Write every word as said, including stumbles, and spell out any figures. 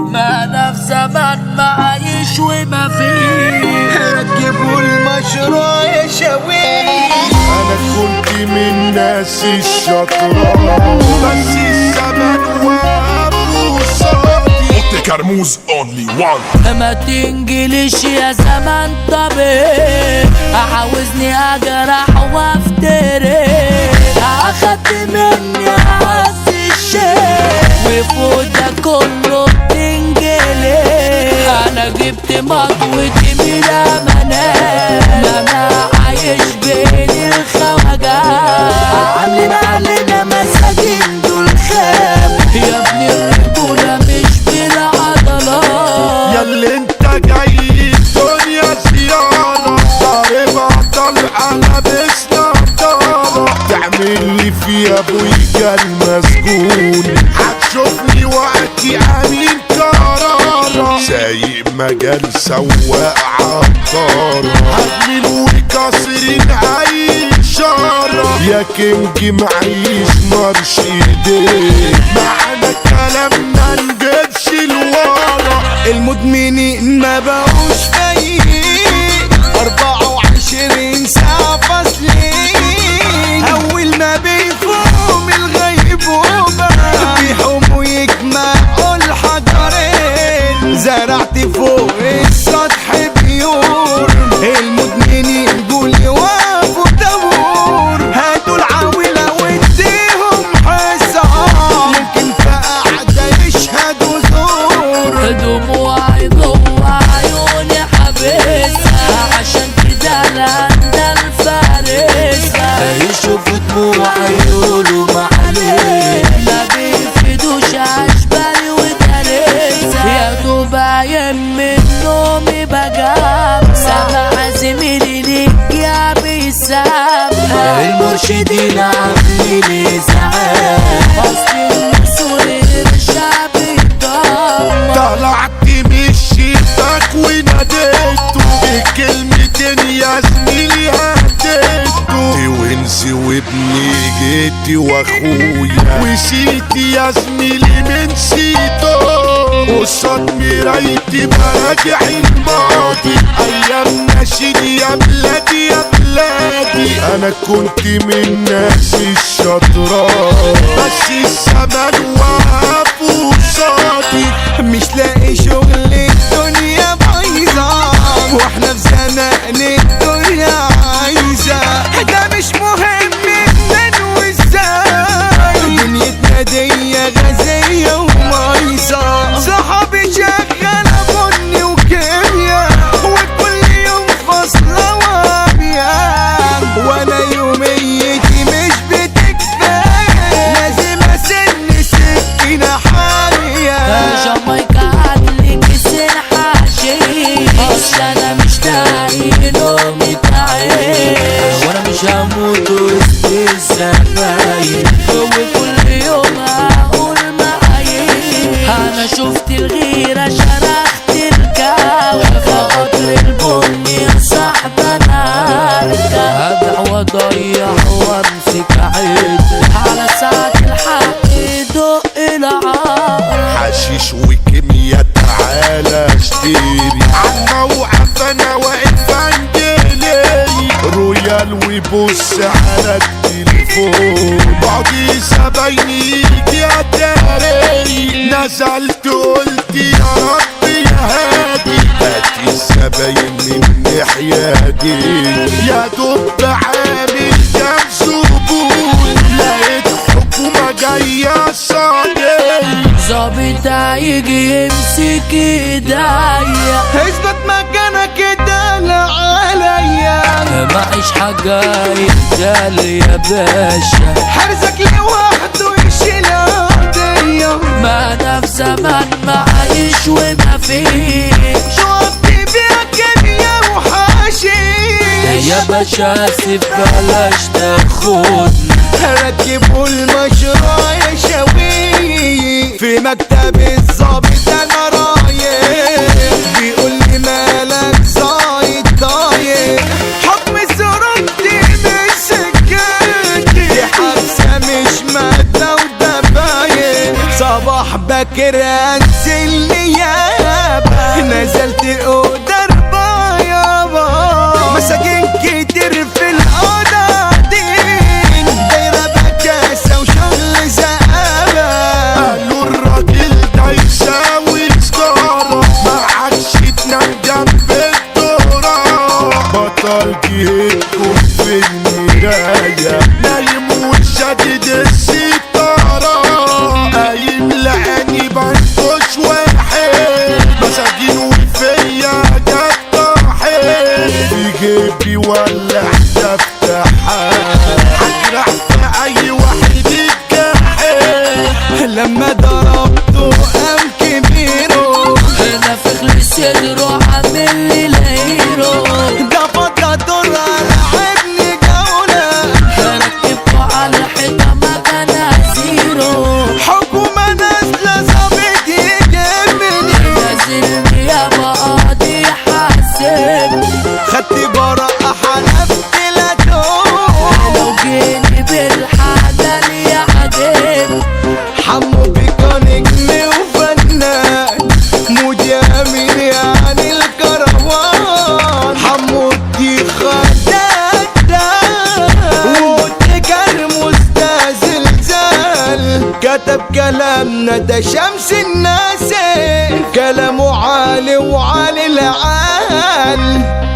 ما انا في زمان ما عايش وما فيه. ركبوا المشروع يا شاويش. انا كنت من ناس الشطرة بس الزمن وابو صادي. كرموز اونلي وان. ما تنجليش يا زمان طبيعي، عاوزني اجرح وافتري. اخدت مني اعز الشيء وفوق ده كله بتنجلي. انا جبت مطوتي من امانات، انا عايش بين الخواجات. عاملين علينا مساجين دول خام، يا ابني الرجولة مش بالعضلات. ياللي انت جاي الدنيا زيارة، ضارب طالعة لابس نضارة. تعمل لي في ابويا المسجون، هتشوفني وقتي امين قرارة. سايق مجال سواق عطارة، هجمل وكسرين اي اشارة. يا كينج معيش مرش ايديك، معانا كلامنا نجيبش الورا. المدمنين ما بقوش فايقين، أربعة وعشرين ساعة فاصلين. أول ما بيفوقوا من الغيبوبة بيحوموا يجمعوا الحجرين. زرعت فوق السطح بيور، المدمنين قول يوقفوا طابور. هاتوا العاولة واديهم حصة، ممكن في قعدة يشهدوا زور. دموعي جوا عيوني حابسها، عشان كده انا الفارسة. يشوفوا دموعي يقولوا معلش، ما بيفيدوش عشبالي ودارسها. يا دوب عيم من نومي بجام، سامع زميلي ليك يا بيسامة. المرشدين عاملين ازعاج، اصل النسور الشعب الضامة. طلعت من شيتك وناديته بكلمتين يا زميلي هديته. ونسي وابني جيتي واخويا، وسيتي يا زميلي من سيته. قصاد مرايتي براجع الماضي، ايام ناشد يا بلادي يا بلادي. انا كنت من ناس الشطرة بس الزمن واقف قصادي. مش لاقي شغل الدنيا بايظة، واحنا في زنقنا الدنيا عايزة. ده مش مهم منين وازاي، دنيتنا دي غازية ومايظة. صحابي شغالة بني وكيميا، وكل يوم فاصلة وابيان. وانا يوميتي مش بتكفي، لازم اسن سكينة حامية. جامايكا عدلك السنحاشي، اصل انا مش داعي نومي تعيش. وانا مش هموت وسط الزمايل، وكل يوم هقول معايش. انا شفت الغيرة شرخت الكاوي، فقطر البني يا صاحب انا هرجع واضيع وامسك عيد. على ساعة الحق يدق العار، حشيش وكيميا تعالى اشتري. عالموقف انا واقف عندلي، رويال ويبص على التليفون. بعضي زبايني يجي اتاري، نزلت قلت يا رب يا هادي. هاتي الزباين من ناحيتي، يا دوب عامل كام زبون. لقيت حكومة جاية صادق، ظابط هيجي يمسك ايديا. اثبت مكانك ادال عليا، معيش حاجة يتقال يا باشا. حرزك لوحده يشيل قضية. ما انا في زمان ما عايش وما فيش. شوفت بيها كيميا وحشيش. يا باشا اسف بلاش تاخدني. ركبوا المشروع يا شاوي، في مكتب الظابط انا رايح. بيقول لي مالك زايد ضايق، حكم الزرقتي مش سكتي. دي حادثة مش مادة ودبايق، صباح باكر انزل لي صدره عامل لي لايرو. ده فترة درة لعبني جولة، ركبته على الحيطة مكانها زيرو. حكومة نازلة ظابط يجيبني، نازلني يا قاضي حاسب. خدت براءة حلفت لا توب، لو جيني بالحلال يا عجب. حمو بيكا نجم وفنان، مودي امين يعني الكروان، حمو الديخة دادا وتكر مستزلزال، كتب كلامنا ده شمس الناس، كلامه عالي وعالي العال.